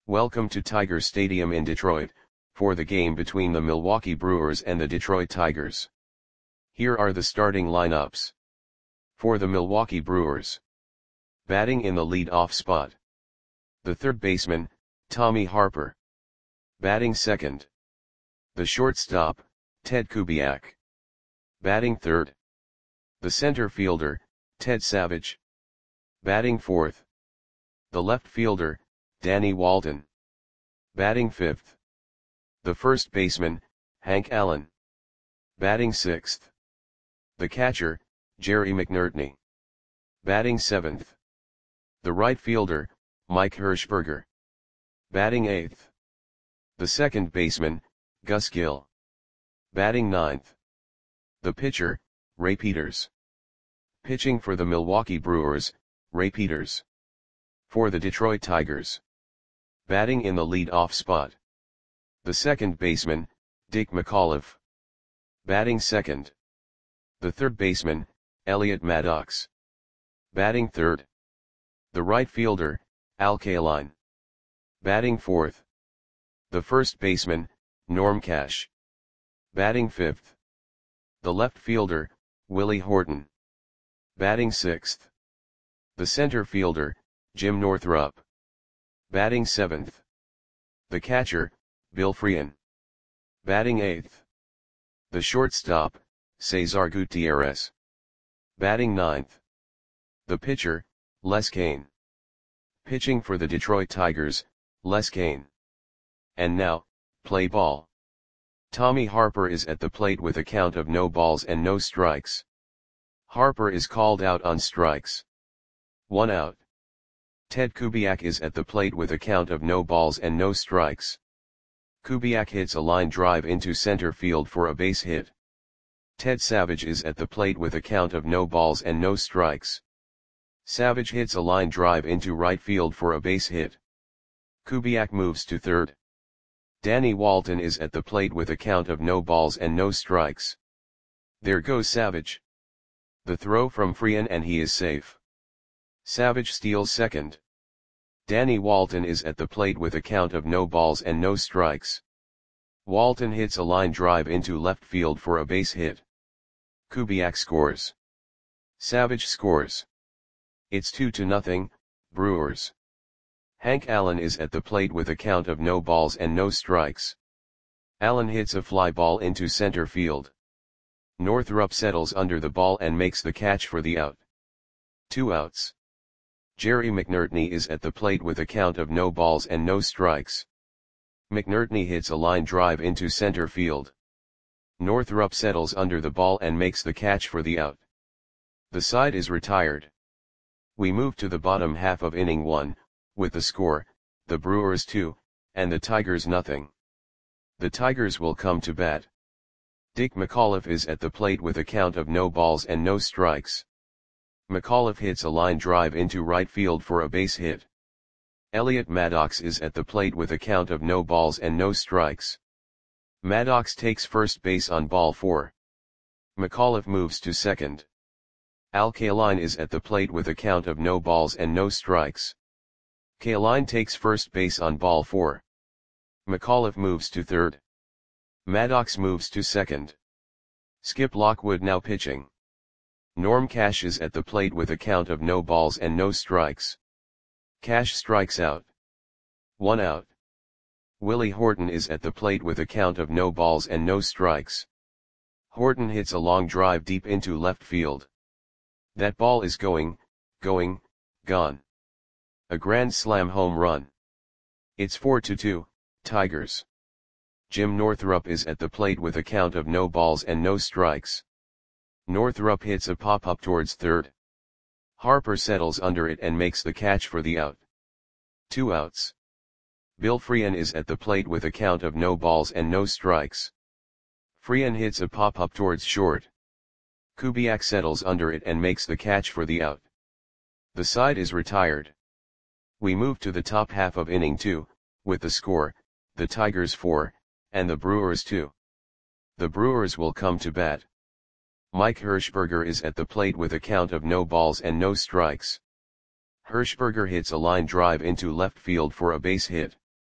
Welcome to Tiger Stadium in Detroit, for the game between the Milwaukee Brewers and the Detroit Tigers. Here are the starting lineups. For the Milwaukee Brewers. Batting in the lead-off spot. The third baseman, Tommy Harper. Batting second. The shortstop, Ted Kubiak. Batting third. The center fielder, Ted Savage. Batting fourth. The left fielder, Danny Walton. Batting fifth. The first baseman, Hank Allen. Batting sixth. The catcher, Jerry McNertney. Batting seventh. The right fielder, Mike Hirschberger. Batting eighth. The second baseman, Gus Gill. Batting ninth. The pitcher, Ray Peters. Pitching for the Milwaukee Brewers, Ray Peters. For the Detroit Tigers. Batting in the lead-off spot. The second baseman, Dick McAuliffe. Batting second. The third baseman, Elliot Maddox. Batting third. The right fielder, Al Kaline. Batting fourth. The first baseman, Norm Cash. Batting fifth. The left fielder, Willie Horton. Batting sixth. The center fielder, Jim Northrup. Batting seventh. The catcher, Bill Freehan. Batting eighth. The shortstop, Cesar Gutierrez. Batting ninth. The pitcher, Les Cain. Pitching for the Detroit Tigers, Les Cain. And now, play ball. Tommy Harper is at the plate with a count of no balls and no strikes. Harper is called out on strikes. 1 out. Ted Kubiak is at the plate with a count of no balls and no strikes. Kubiak hits a line drive into center field for a base hit. Ted Savage is at the plate with a count of no balls and no strikes. Savage hits a line drive into right field for a base hit. Kubiak moves to third. Danny Walton is at the plate with a count of no balls and no strikes. There goes Savage. The throw from Freehan and he is safe. Savage steals second. Danny Walton is at the plate with a count of no balls and no strikes. Walton hits a line drive into left field for a base hit. Kubiak scores. Savage scores. It's 2-0, Brewers. Hank Allen is at the plate with a count of no balls and no strikes. Allen hits a fly ball into center field. Northrup settles under the ball and makes the catch for the out. 2 outs. Jerry McNertney is at the plate with a count of no balls and no strikes. McNertney hits a line drive into center field. Northrup settles under the ball and makes the catch for the out. The side is retired. We move to the bottom half of inning 1, with the score, the Brewers 2, and the Tigers nothing. The Tigers will come to bat. Dick McAuliffe is at the plate with a count of no balls and no strikes. McAuliffe hits a line drive into right field for a base hit. Elliot Maddox is at the plate with a count of no balls and no strikes. Maddox takes first base on ball 4. McAuliffe moves to second. Al Kaline is at the plate with a count of no balls and no strikes. Kaline takes first base on ball 4. McAuliffe moves to third. Maddox moves to second. Skip Lockwood now pitching. Norm Cash is at the plate with a count of no balls and no strikes. Cash strikes out. 1 out. Willie Horton is at the plate with a count of no balls and no strikes. Horton hits a long drive deep into left field. That ball is gone. A grand slam home run. It's 4-2, Tigers. Jim Northrup is at the plate with a count of no balls and no strikes. Northrup hits a pop-up towards third. Harper settles under it and makes the catch for the out. 2 outs. Bill Freehan is at the plate with a count of no balls and no strikes. Freehan hits a pop-up towards short. Kubiak settles under it and makes the catch for the out. The side is retired. We move to the top half of inning 2, with the score, the Tigers 4, and the Brewers 2. The Brewers will come to bat. Mike Hirschberger is at the plate with a count of no balls and no strikes. Hirschberger hits a line drive into left field for a base hit.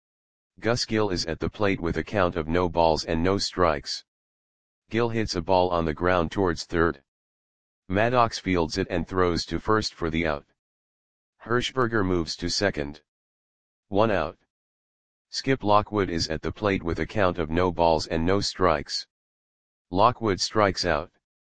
Gus Gill is at the plate with a count of no balls and no strikes. Gill hits a ball on the ground towards third. Maddox fields it and throws to first for the out. Hirschberger moves to second. 1 out. Skip Lockwood is at the plate with a count of no balls and no strikes. Lockwood strikes out.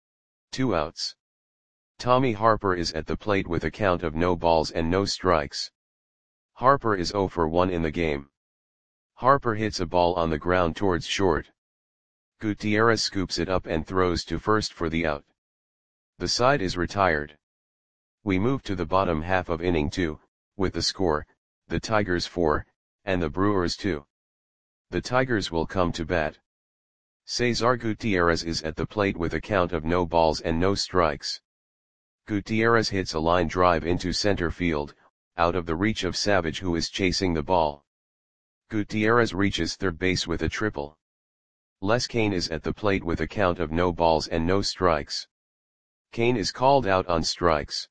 2 outs. Tommy Harper is at the plate with a count of no balls and no strikes. Harper is 0 for 1 in the game. Harper hits a ball on the ground towards short. Gutierrez scoops it up and throws to first for the out. The side is retired. We move to the bottom half of inning 2, with the score, the Tigers 4, and the Brewers 2. The Tigers will come to bat. Cesar Gutierrez is at the plate with a count of no balls and no strikes. Gutierrez hits a line drive into center field, out of the reach of Savage, who is chasing the ball. Gutierrez reaches third base with a triple. Les Cain is at the plate with a count of no balls and no strikes. Cain is called out on strikes.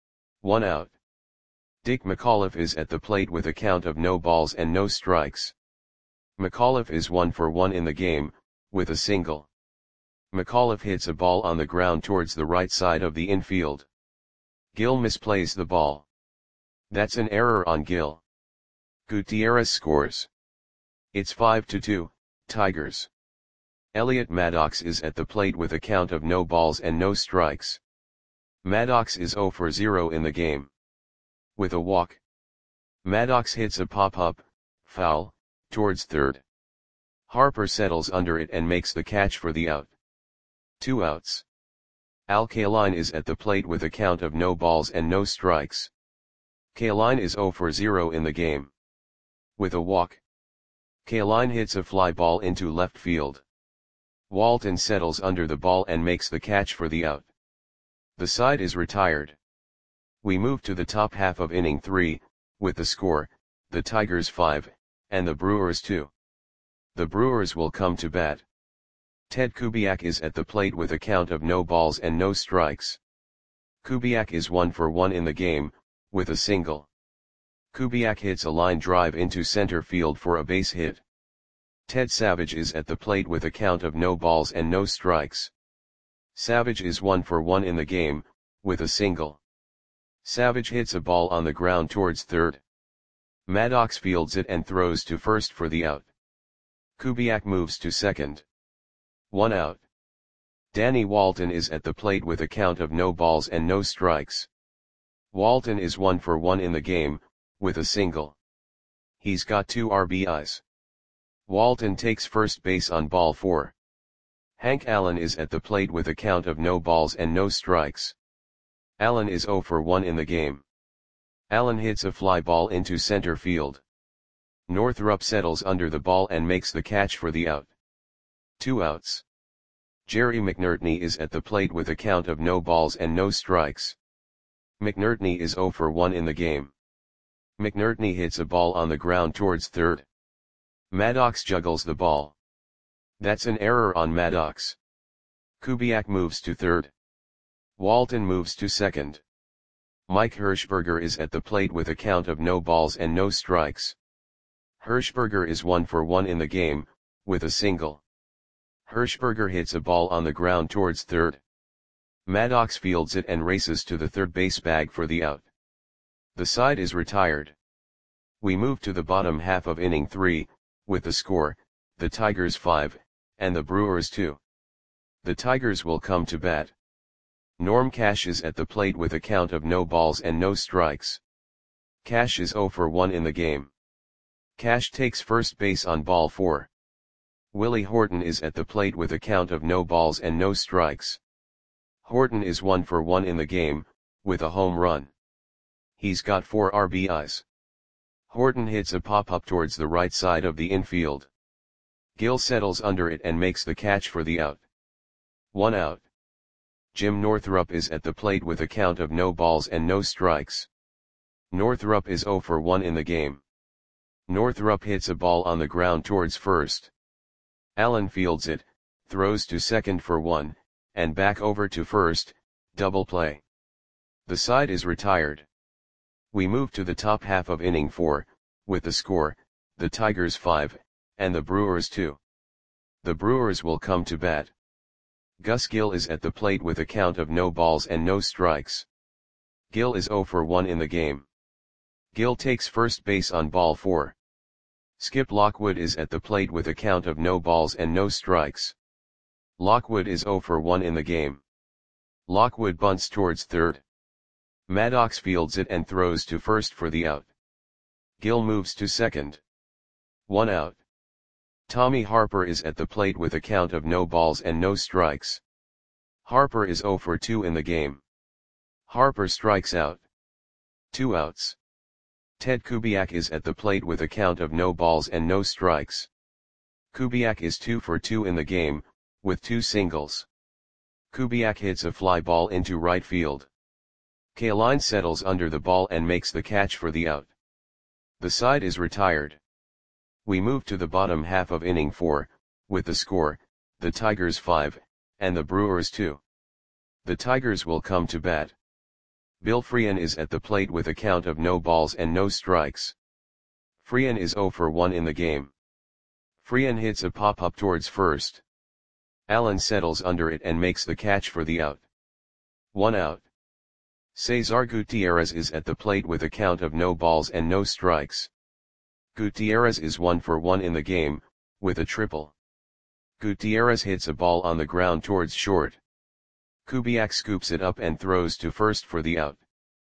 1 out. Dick McAuliffe is at the plate with a count of no balls and no strikes. McAuliffe is 1 for 1 in the game, with a single. McAuliffe hits a ball on the ground towards the right side of the infield. Gill misplays the ball. That's an error on Gill. Gutierrez scores. It's 5-2, Tigers. Elliot Maddox is at the plate with a count of no balls and no strikes. Maddox is 0 for 0 in the game. With a walk. Maddox hits a pop-up, foul, towards third. Harper settles under it and makes the catch for the out. 2 outs. Al Kaline is at the plate with a count of no balls and no strikes. Kaline is 0 for 0 in the game. With a walk. Kaline hits a fly ball into left field. Walton settles under the ball and makes the catch for the out. The side is retired. We move to the top half of inning 3, with the score, the Tigers 5, and the Brewers 2. The Brewers will come to bat. Ted Kubiak is at the plate with a count of no balls and no strikes. Kubiak is 1 for 1 in the game, with a single. Kubiak hits a line drive into center field for a base hit. Ted Savage is at the plate with a count of no balls and no strikes. Savage is 1 for 1 in the game, with a single. Savage hits a ball on the ground towards third. Maddox fields it and throws to first for the out. Kubiak moves to second. 1 out. Danny Walton is at the plate with a count of no balls and no strikes. Walton is 1 for 1 in the game, with a single. He's got 2 RBIs. Walton takes first base on ball 4. Hank Allen is at the plate with a count of no balls and no strikes. Allen is 0 for 1 in the game. Allen hits a fly ball into center field. Northrup settles under the ball and makes the catch for the out. 2 outs. Jerry McNertney is at the plate with a count of no balls and no strikes. McNertney is 0 for 1 in the game. McNertney hits a ball on the ground towards third. Maddox juggles the ball. That's an error on Maddox. Kubiak moves to third. Walton moves to second. Mike Hirschberger is at the plate with a count of no balls and no strikes. Hirschberger is 1 for 1 in the game, with a single. Hirschberger hits a ball on the ground towards third. Maddox fields it and races to the third base bag for the out. The side is retired. We move to the bottom half of inning 3, with the score, the Tigers 5, and the Brewers 2. The Tigers will come to bat. Norm Cash is at the plate with a count of no balls and no strikes. Cash is 0 for 1 in the game. Cash takes first base on ball 4. Willie Horton is at the plate with a count of no balls and no strikes. Horton is 1 for 1 in the game, with a home run. He's got 4 RBIs. Horton hits a pop-up towards the right side of the infield. Gill settles under it and makes the catch for the out. 1 out. Jim Northrup is at the plate with a count of no balls and no strikes. Northrup is 0 for 1 in the game. Northrup hits a ball on the ground towards first. Allen fields it, throws to second for 1, and back over to first, double play. The side is retired. We move to the top half of inning 4, with the score, the Tigers 5, and the Brewers 2. The Brewers will come to bat. Gus Gill is at the plate with a count of no balls and no strikes. Gill is 0 for 1 in the game. Gill takes first base on ball 4. Skip Lockwood is at the plate with a count of no balls and no strikes. Lockwood is 0 for 1 in the game. Lockwood bunts towards third. Maddox fields it and throws to first for the out. Gill moves to second. 1 out. Tommy Harper is at the plate with a count of no balls and no strikes. Harper is 0 for 2 in the game. Harper strikes out. 2 outs. Ted Kubiak is at the plate with a count of no balls and no strikes. Kubiak is 2 for 2 in the game, with 2 singles. Kubiak hits a fly ball into right field. Kaline settles under the ball and makes the catch for the out. The side is retired. We move to the bottom half of inning 4, with the score, the Tigers 5, and the Brewers 2. The Tigers will come to bat. Bill Freehan is at the plate with a count of no balls and no strikes. Freehan is 0 for 1 in the game. Freehan hits a pop-up towards first. Allen settles under it and makes the catch for the out. 1 out. Cesar Gutierrez is at the plate with a count of no balls and no strikes. Gutierrez is 1 for 1 in the game, with a triple. Gutierrez hits a ball on the ground towards short. Kubiak scoops it up and throws to first for the out.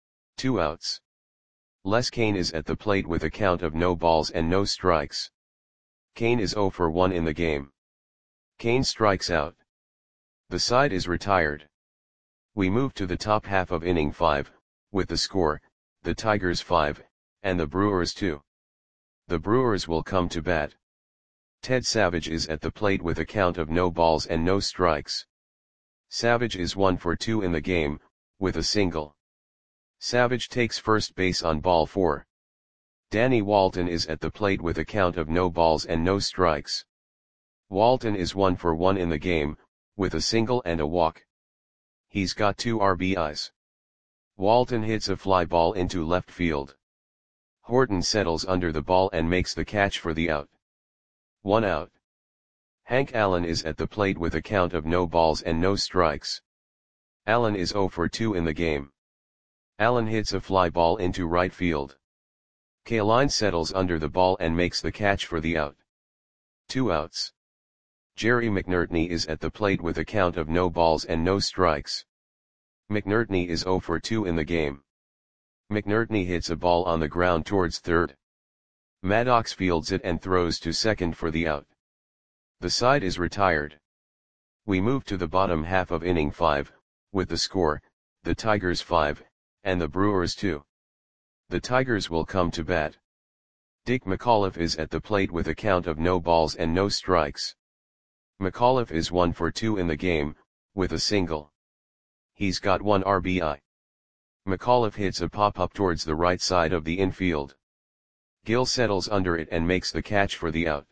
2 outs. Les Kane is at the plate with a count of no balls and no strikes. Kane is 0 for 1 in the game. Kane strikes out. The side is retired. We move to the top half of inning 5, with the score, the Tigers 5, and the Brewers 2. The Brewers will come to bat. Ted Savage is at the plate with a count of no balls and no strikes. Savage is 1 for 2 in the game, with a single. Savage takes first base on ball 4. Danny Walton is at the plate with a count of no balls and no strikes. Walton is 1 for 1 in the game, with a single and a walk. He's got 2 RBIs. Walton hits a fly ball into left field. Horton settles under the ball and makes the catch for the out. 1 out. Hank Allen is at the plate with a count of no balls and no strikes. Allen is 0 for 2 in the game. Allen hits a fly ball into right field. Kaline settles under the ball and makes the catch for the out. 2 outs. Jerry McNertney is at the plate with a count of no balls and no strikes. McNertney is 0 for 2 in the game. McNertney hits a ball on the ground towards third. Maddox fields it and throws to second for the out. The side is retired. We move to the bottom half of inning 5, with the score, the Tigers 5, and the Brewers 2. The Tigers will come to bat. Dick McAuliffe is at the plate with a count of no balls and no strikes. McAuliffe is 1 for 2 in the game, with a single. He's got 1 RBI. McAuliffe hits a pop-up towards the right side of the infield. Gill settles under it and makes the catch for the out.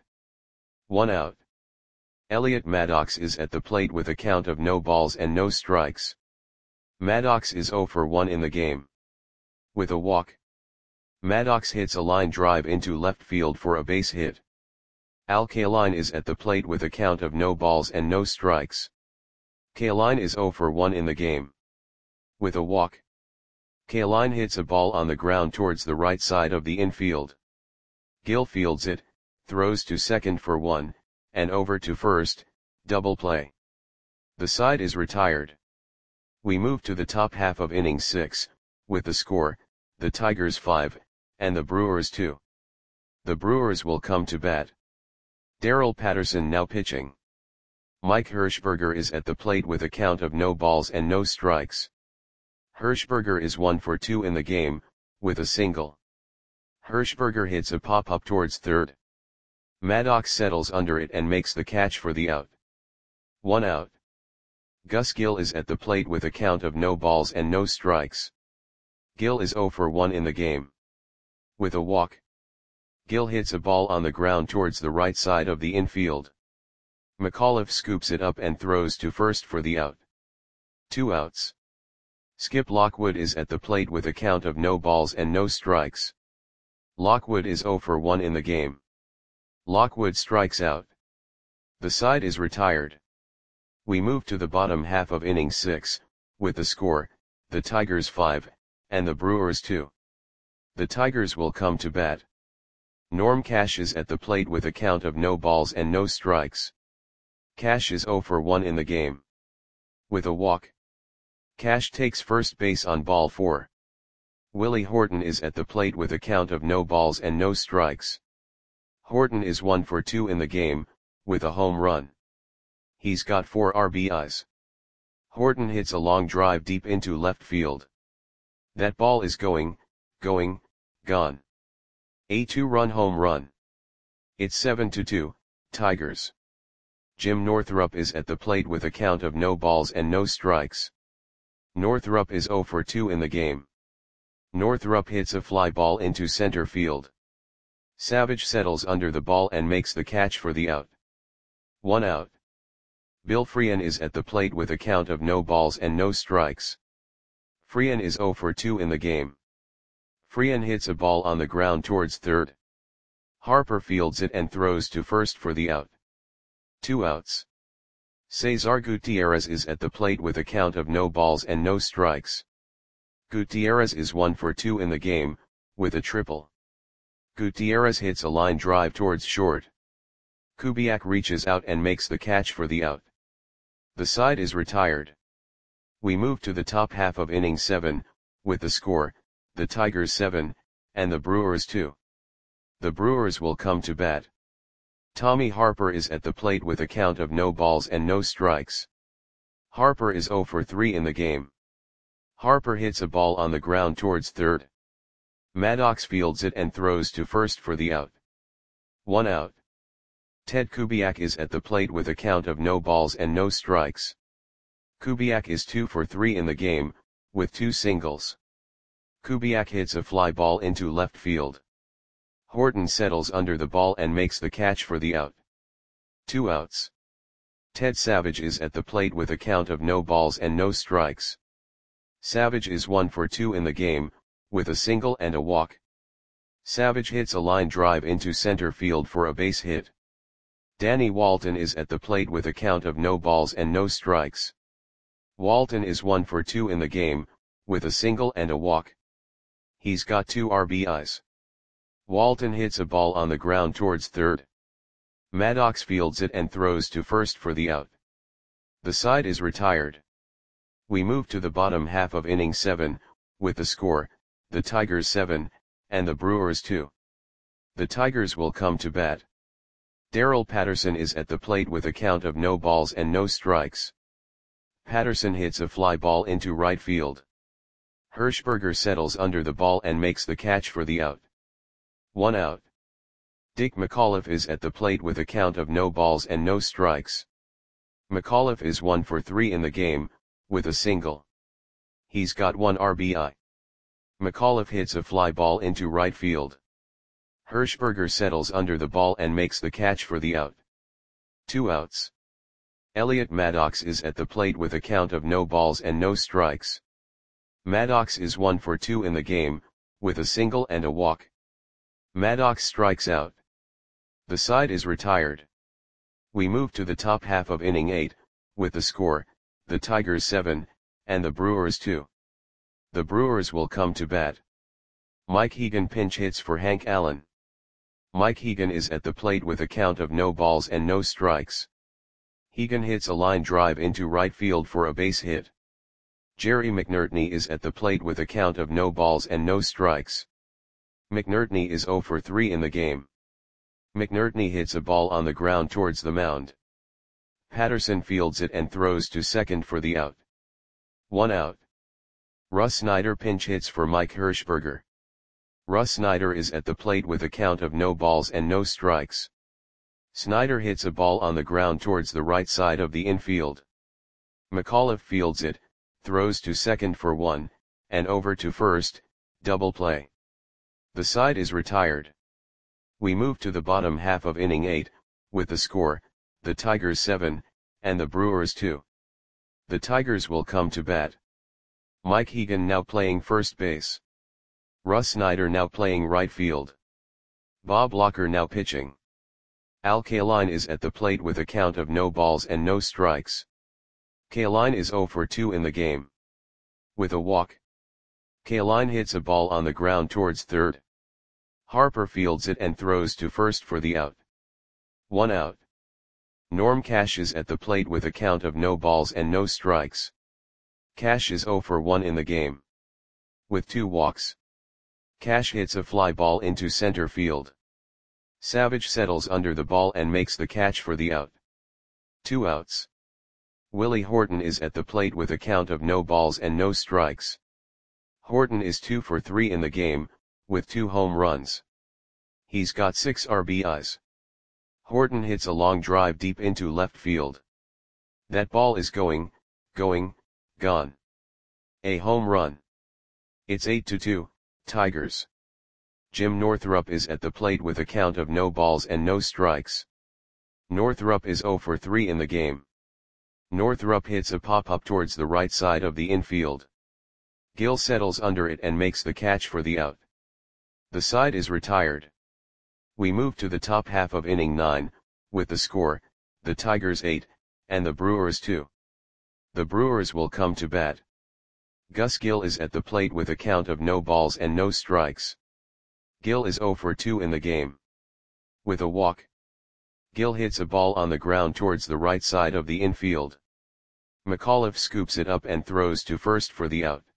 1 out. Elliot Maddox is at the plate with a count of no balls and no strikes. Maddox is 0 for 1 in the game. With a walk. Maddox hits a line drive into left field for a base hit. Al Kaline is at the plate with a count of no balls and no strikes. Kaline is 0 for 1 in the game. With a walk. Kaline hits a ball on the ground towards the right side of the infield. Gill fields it, throws to second for 1, and over to first, double play. The side is retired. We move to the top half of inning 6, with the score, the Tigers 5, and the Brewers 2. The Brewers will come to bat. Darrell Patterson now pitching. Mike Hirschberger is at the plate with a count of no balls and no strikes. Hirschberger is 1 for 2 in the game, with a single. Hirschberger hits a pop-up towards third. Maddox settles under it and makes the catch for the out. 1 out. Gus Gill is at the plate with a count of no balls and no strikes. Gill is 0 for 1 in the game. With a walk. Gill hits a ball on the ground towards the right side of the infield. McAuliffe scoops it up and throws to first for the out. 2 outs. Skip Lockwood is at the plate with a count of no balls and no strikes. Lockwood is 0 for 1 in the game. Lockwood strikes out. The side is retired. We move to the bottom half of inning 6, with the score, the Tigers 5, and the Brewers 2. The Tigers will come to bat. Norm Cash is at the plate with a count of no balls and no strikes. Cash is 0 for 1 in the game. With a walk, Cash takes first base on ball 4. Willie Horton is at the plate with a count of no balls and no strikes. Horton is 1 for 2 in the game, with a home run. He's got 4 RBIs. Horton hits a long drive deep into left field. That ball is gone. A 2-run home run. It's 7-2, Tigers. Jim Northrup is at the plate with a count of no balls and no strikes. Northrup is 0 for 2 in the game. Northrup hits a fly ball into center field. Savage settles under the ball and makes the catch for the out. 1 out. Bill Freehan is at the plate with a count of no balls and no strikes. Freehan is 0 for 2 in the game. Freehan hits a ball on the ground towards third. Harper fields it and throws to first for the out. 2 outs. Cesar Gutierrez is at the plate with a count of no balls and no strikes. Gutierrez is 1 for 2 in the game, with a triple. Gutierrez hits a line drive towards short. Kubiak reaches out and makes the catch for the out. The side is retired. We move to the top half of inning 7, with the score, the Tigers 7, and the Brewers 2. The Brewers will come to bat. Tommy Harper is at the plate with a count of no balls and no strikes. Harper is 0 for 3 in the game. Harper hits a ball on the ground towards third. Maddox fields it and throws to first for the out. 1 out. Ted Kubiak is at the plate with a count of no balls and no strikes. Kubiak is 2 for 3 in the game, with 2 singles. Kubiak hits a fly ball into left field. Horton settles under the ball and makes the catch for the out. 2 outs. Ted Savage is at the plate with a count of no balls and no strikes. Savage is 1 for 2 in the game, with a single and a walk. Savage hits a line drive into center field for a base hit. Danny Walton is at the plate with a count of no balls and no strikes. Walton is 1 for 2 in the game, with a single and a walk. He's got 2 RBIs. Walton hits a ball on the ground towards third. Maddox fields it and throws to first for the out. The side is retired. We move to the bottom half of inning 7, with the score, the Tigers 7, and the Brewers 2. The Tigers will come to bat. Darrell Patterson is at the plate with a count of no balls and no strikes. Patterson hits a fly ball into right field. Hirschberger settles under the ball and makes the catch for the out. 1 out. Dick McAuliffe is at the plate with a count of no balls and no strikes. McAuliffe is 1 for 3 in the game, with a single. He's got 1 RBI. McAuliffe hits a fly ball into right field. Hirschberger settles under the ball and makes the catch for the out. 2 outs. Elliot Maddox is at the plate with a count of no balls and no strikes. Maddox is 1 for 2 in the game, with a single and a walk. Maddox strikes out. The side is retired. We move to the top half of inning 8, with the score, the Tigers 7, and the Brewers 2. The Brewers will come to bat. Mike Hegan pinch hits for Hank Allen. Mike Hegan is at the plate with a count of no balls and no strikes. Hegan hits a line drive into right field for a base hit. Jerry McNertney is at the plate with a count of no balls and no strikes. McNertney is 0 for 3 in the game. McNertney hits a ball on the ground towards the mound. Patterson fields it and throws to second for the out. 1 out. Russ Snyder pinch hits for Mike Hirschberger. Russ Snyder is at the plate with a count of no balls and no strikes. Snyder hits a ball on the ground towards the right side of the infield. McAuliffe fields it, throws to second for 1, and over to first, double play. The side is retired. We move to the bottom half of inning 8, with the score, the Tigers 7, and the Brewers 2. The Tigers will come to bat. Mike Hegan now playing first base. Russ Snyder now playing right field. Bob Locker now pitching. Al Kaline is at the plate with a count of no balls and no strikes. Kaline is 0 for 2 in the game. With a walk, Kaline hits a ball on the ground towards third. Harper fields it and throws to first for the out. 1 out. Norm Cash is at the plate with a count of no balls and no strikes. Cash is 0 for 1 in the game. With 2 walks, Cash hits a fly ball into center field. Savage settles under the ball and makes the catch for the out. 2 outs. Willie Horton is at the plate with a count of no balls and no strikes. Horton is 2 for 3 in the game, with 2 home runs. He's got 6 RBIs. Horton hits a long drive deep into left field. That ball is going, gone. A home run. It's 8-2, Tigers. Jim Northrup is at the plate with a count of no balls and no strikes. Northrup is 0 for 3 in the game. Northrup hits a pop-up towards the right side of the infield. Gill settles under it and makes the catch for the out. The side is retired. We move to the top half of inning 9, with the score, the Tigers 8, and the Brewers 2. The Brewers will come to bat. Gus Gill is at the plate with a count of no balls and no strikes. Gill is 0 for 2 in the game. With a walk, Gill hits a ball on the ground towards the right side of the infield. McAuliffe scoops it up and throws to first for the out.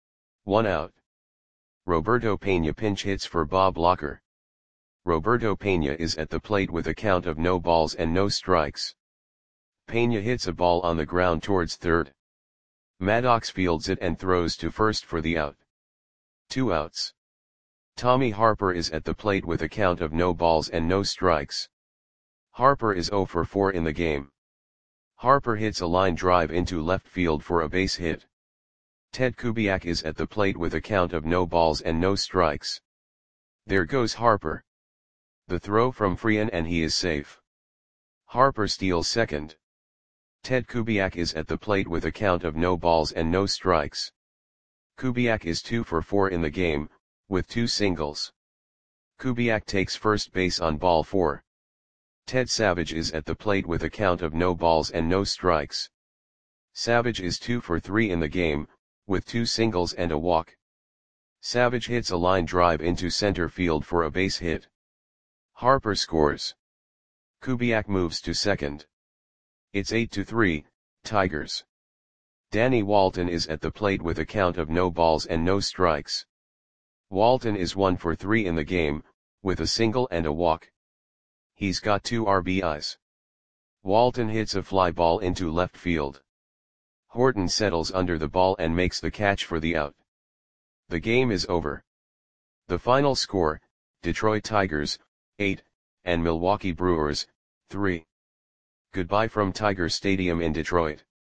1 out. Roberto Peña pinch hits for Bob Locker. Roberto Peña is at the plate with a count of no balls and no strikes. Peña hits a ball on the ground towards third. Maddox fields it and throws to first for the out. 2 outs. Tommy Harper is at the plate with a count of no balls and no strikes. Harper is 0 for 4 in the game. Harper hits a line drive into left field for a base hit. Ted Kubiak is at the plate with a count of no balls and no strikes. There goes Harper. The throw from Freehan and he is safe. Harper steals second. Ted Kubiak is at the plate with a count of no balls and no strikes. Kubiak is 2 for 4 in the game, with 2 singles. Kubiak takes first base on ball 4. Ted Savage is at the plate with a count of no balls and no strikes. Savage is 2 for 3 in the game, with 2 singles and a walk. Savage hits a line drive into center field for a base hit. Harper scores. Kubiak moves to second. It's 8-3, Tigers. Danny Walton is at the plate with a count of no balls and no strikes. Walton is 1 for 3 in the game, with a single and a walk. He's got 2 RBIs. Walton hits a fly ball into left field. Horton settles under the ball and makes the catch for the out. The game is over. The final score, Detroit Tigers, 8, and Milwaukee Brewers, 3. Goodbye from Tiger Stadium in Detroit.